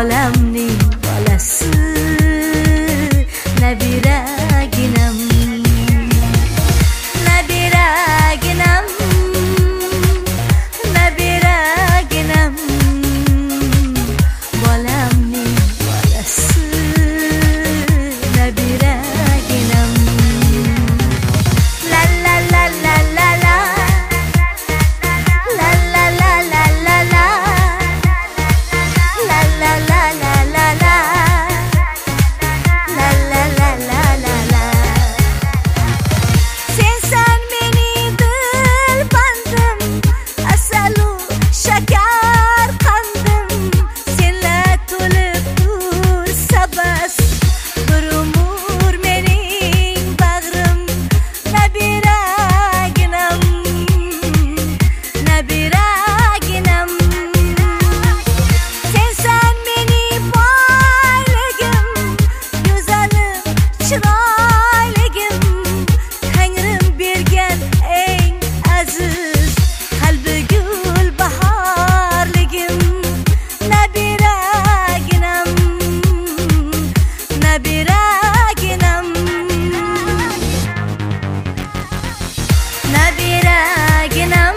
bolamning bolasi nabiraginam, nabiraginam, nabiraginam, bolamning bolasi nabiraginam. La la la la la la, la la la la la la, la la la la la la, la la la la la la. Sen meni dilbandim, asalu shakar qandim, senla to'lib tursa bas bir umr mening bag'rim nabiraginam, nabiraginam. Sensan meni boyligim, go'zalim chiroyligim, Tangrim bergan eng aziz qalbi gul bahorligim nabiraginam, nabiraginam, nabiraginam,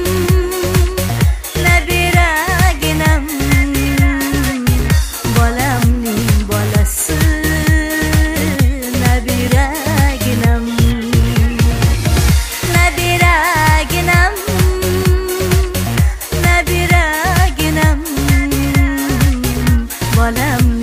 nabiraginam, bolamning bolasi nabiraginam, nabiraginam, nabiraginam, bolam